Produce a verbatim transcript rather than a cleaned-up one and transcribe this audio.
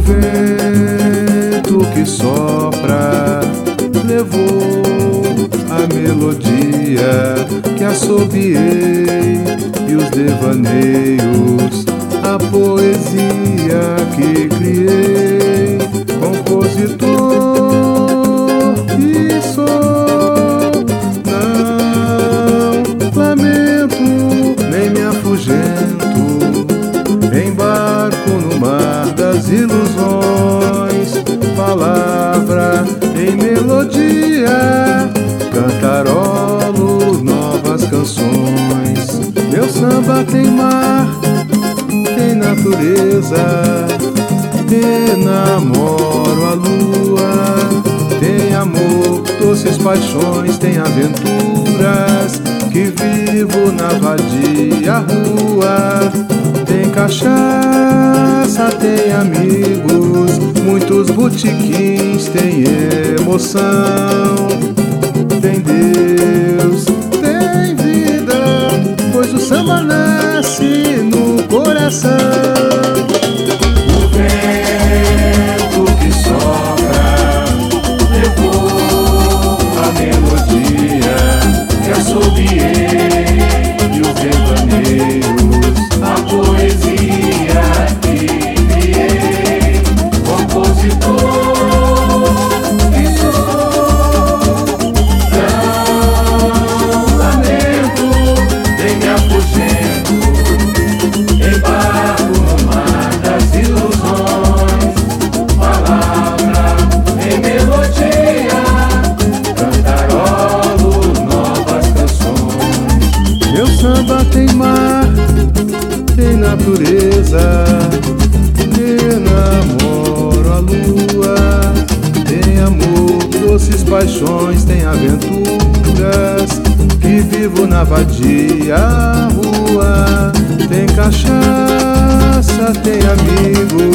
vento que sopra levou a melodia que assobiei e os devaneios, a poesia que criei. Compositor que sou, não lamento nem me afugento, embarco no mar das ilusões, palavra em melodia, cantarolo novas canções. Meu samba tem mar, tem natureza, enamoro a lua, tem amor, doces paixões, tem aventuras, que vivo na vadia rua. Tem cachaça, tem amigos, muitos botiquins, tem emoção. Tem Deus, tem vida, pois o samba nasce no coração. O vento que sopra levou a melodia que assobiei e os devaneios, a poesia que criei. Compositor que sou, não lamento nem me afugento, embarco no mar das ilusões, palavra em melodia, cantarolo novas canções. Meu samba tem mar, tem natureza, enamoro a lua, tem amor, doces paixões, tem aventuras, que vivo na vadia rua. Tem cachaça, tem amigos,